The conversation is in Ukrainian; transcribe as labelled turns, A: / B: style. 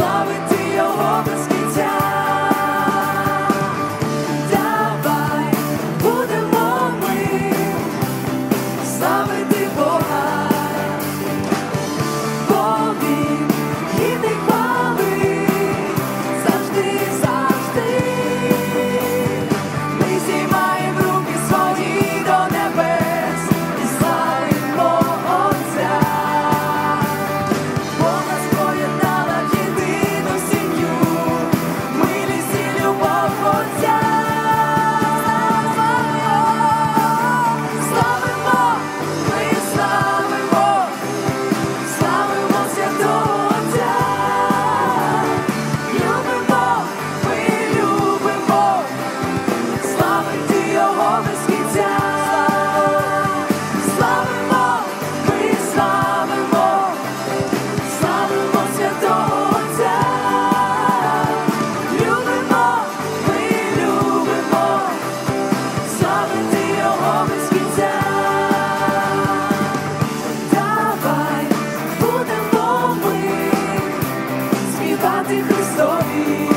A: славити Його без кінця. Давай будемо ми славити Бога, бо Він гідний хвали завжди, завжди. Ми зіймаємо руки свої до небес і славимо Отця. Бога споєднала в єдину сім'ю, милість і любов Отця. Славимо, ми славимо, славимо святого Отця. Любимо, ми любимо, славити Його без кінця. Славимо, ми славимо, славимо святого Отця. Любимо, ми любимо, славити Його без кінця. Давай будемо ми співати Христові.